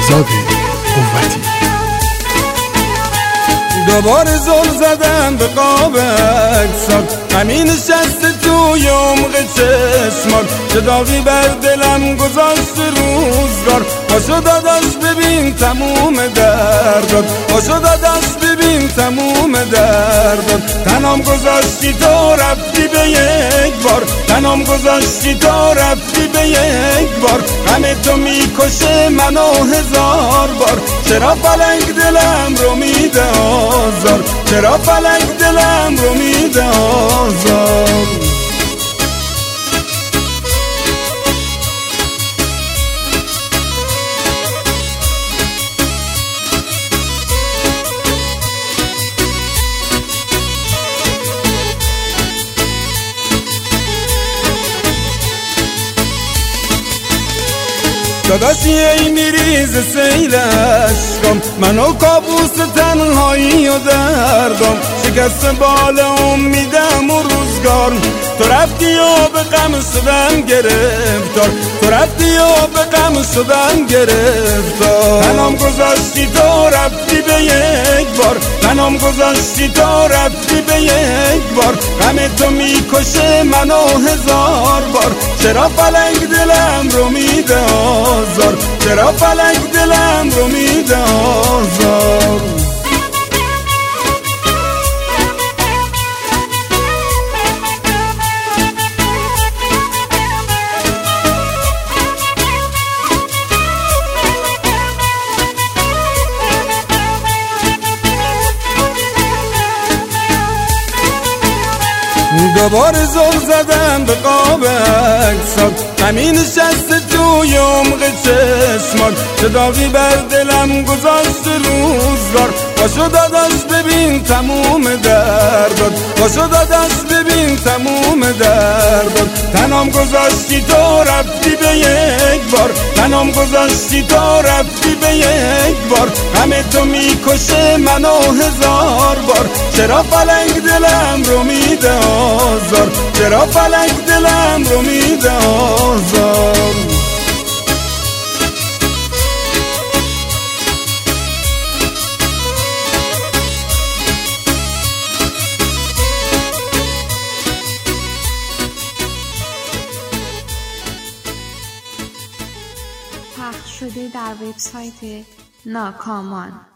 مهرزاد قوتی. دوباره زل زدن به قاب اجساد، همین نشسته توی عمق چشمان، چه داغی بر دلم گذاشت روزگار. پاشو داداش ببین تموم درداد، پاشو داداش ببین تموم درداد. تنام گذاشتی تو رفتی به یک بار، تنام گذاشتی تو رفتی به یک بار. غم تو میکشه منو هزار بار. چرا فلک دلم رو میده آزار، چرا فلک دلم رو میده آزار. داداشی ای میریز سیل عشقم، منو کابوس تنهایی و دردم، شکست بال امیدم و روزگار. تو رفتی و به غم شدم گرفتار، تو رفتی و به غم شدم گرفتار. تنام گذاشتی تو رفتی به یک بار، تنام گذاشتی تو رفتی به یک بار. غم تو میکشه منو هزار بار. چرا فلک دلم رو میده آزار، چرا فلک دلم رو میده آزار. دوباره زل زدن به قاب اجساد، همین نشسته توی عمق چشمان، چه داغی بر دلم گذاشت روزگار. پاشو داداش ببین تموم درداد، پاشو داداش ببین تموم درداد. تنام گذاشتی تو رفتی به یک بار، تنام گذاشتی تو رفتی به یک بار. غم تو میکشه منو هزار بار. چرا فلک دلم رو میده آزار، چرا فلک دلم رو میده آزار. پخش شده در وبسایت ناکامان.